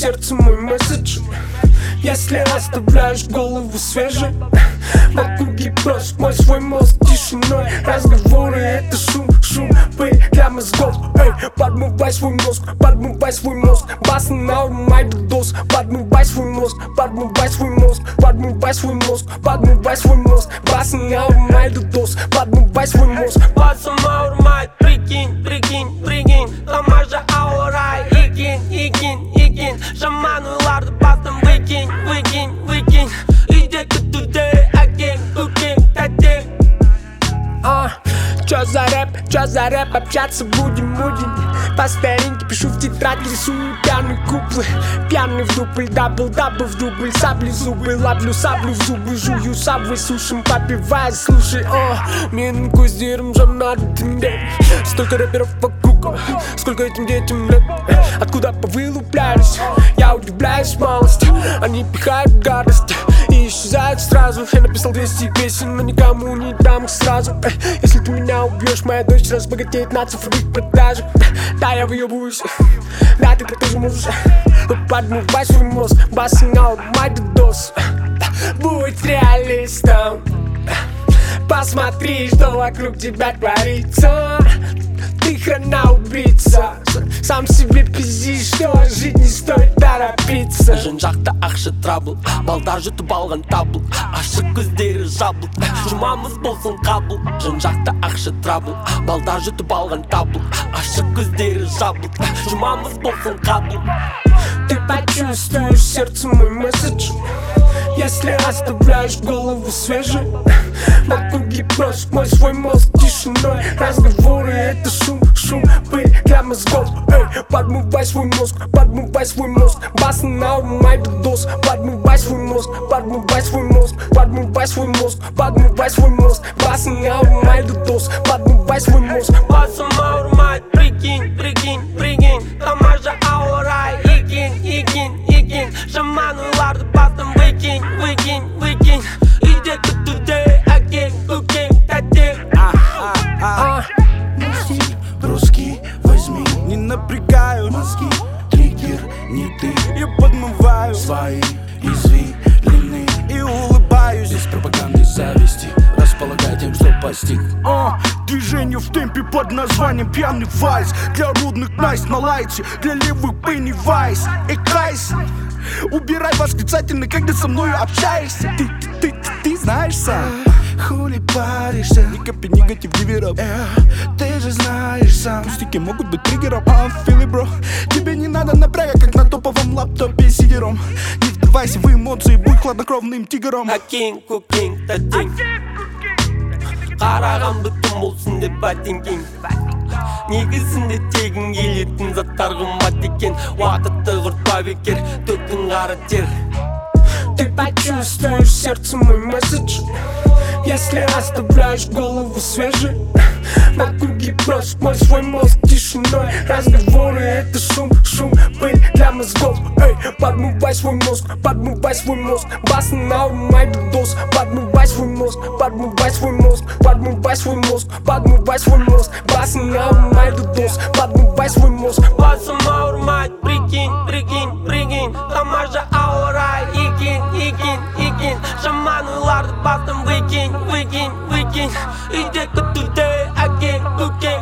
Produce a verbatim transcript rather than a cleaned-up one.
сердце мой месседж. Если оставляешь голову свежей, в округе брось мой свой мозг тишиной. Разговоры — это шум, шум, пыль для мозгов. Эй, подмывай свой мозг, подмывай свой мозг. Бас на урмай дос, подмывай свой мозг, подмывай свой мозг, подмывай свой мозг, подмывай свой мозг. Бас на урмай дос, подмывай свой мозг. Басом аурмай, прикинь, прикинь, прикинь. Тамаша аурай, икин, икин, икин. Шамануйларды бастым выкинь, выкинь, выкинь. Иди-ка туда, окей, окей, тати. А, чё за рэп, чё за рэп, общаться будем, будем. По старинке пишу в тетрадь, рисую пьяные куплы. Пьяный в дубль, дабл, дабл в дубль. Сабли зубы, ловлю саблю в зубы. Жую сабвы, сушим, попивая, слушай. О, мен көздерім жанады түнде. Столько рэперов вокруг, сколько этим детям лет. Откуда повылуплялись, я удивляюсь малость. Они пихают гадость и исчезают сразу. Я написал двести песен, но никому не дам их сразу. Если ты меня убьешь, моя дочь разбогатеет на цифровых продажах. Да, я выебываюсь, да, ты так тоже можешь. Но подмывай свой мозг, бас на урмай дос. Будь реалистом, посмотри, что вокруг тебя творится. Ты хрена убийца, сам себе пиздишь, что жить не стоит торопиться. Жан жақта ақша трабл, балдар жұтып алған табыл. Ашық көздері жабыл, жұмамыз болсын қабыл. Жан жақта ақша трабл, балдар жұтып алған табыл. Ашық көздері жабыл, жұмамыз болсын қабыл. Ты почувствуешь сердце мой месседж. Если оставляешь голову свежей, в округе брось мой свой мозг тишиной. Разговоры — это шум, шум, пыль для мозгов. Эй, подмывай свой мозг, подмывай свой мозг. Бас на урмай дос, подмывай свой мозг, подмывай свой мозг, подмывай свой мозг, подмывай свой мозг. Бас на урмай дос, подмывай свой мозг. Басом аурмай, прикинь, прикинь, прикинь. Тамаша аурай, икин, икин, икин. Шамануйларды бастым выкинь, выкинь, выкинь. Иди-ка туда, окей, окей, тати. А, мой стиль русский, возьми. Не напрягаю мозги, триггер не ты. Я подмываю свои извилины и улыбаюсь. Здесь пропаганды зависти, располагай тем, что постиг. А, движение в темпе под названием пьяный вальс. Для рудных найс на лайте, для левых пенни вайс. Эй, кайс, убирай восклицательный, когда со мною общаешься. Ты, ты, ты, ты, ты знаешь сам, хули паришься. Ни капли негатив не вером, э, ты же знаешь сам. Пустяки могут быть триггером, I'm feeling bro. Тебе не надо напряга, как на топовом лаптопе сидером. Не вдавайся в эмоции, будь хладнокровным тигром. Акин, кукин, татин. Қараған бүтін болсын деп бәтеңкең. Негізінде тегін келетін заттар қымбат екен. Уақытты құртпа бекер, төктің қара тер. Ты почувствуешь сердце мой месседж. Если оставляешь голову свежей, в округе брось мой свой мозг тишиной. Разговоры — это шум, шум, пыль для мозгов. Эй, подмывай свой мозг, подмывай свой мозг. Бас на урмай дос, подмывай свой мозг, подмывай свой мозг, подмывай свой мозг, подмывай свой мозг. Бас на урмай дос, подмывай свой мозг. Басом аурмай, прикинь, прикинь, прикинь. Тамаша аурай, икин, икин, икин. Шамануйларды бастым выкинь, выкинь, выкинь. Иди-ка туда, окей, окей.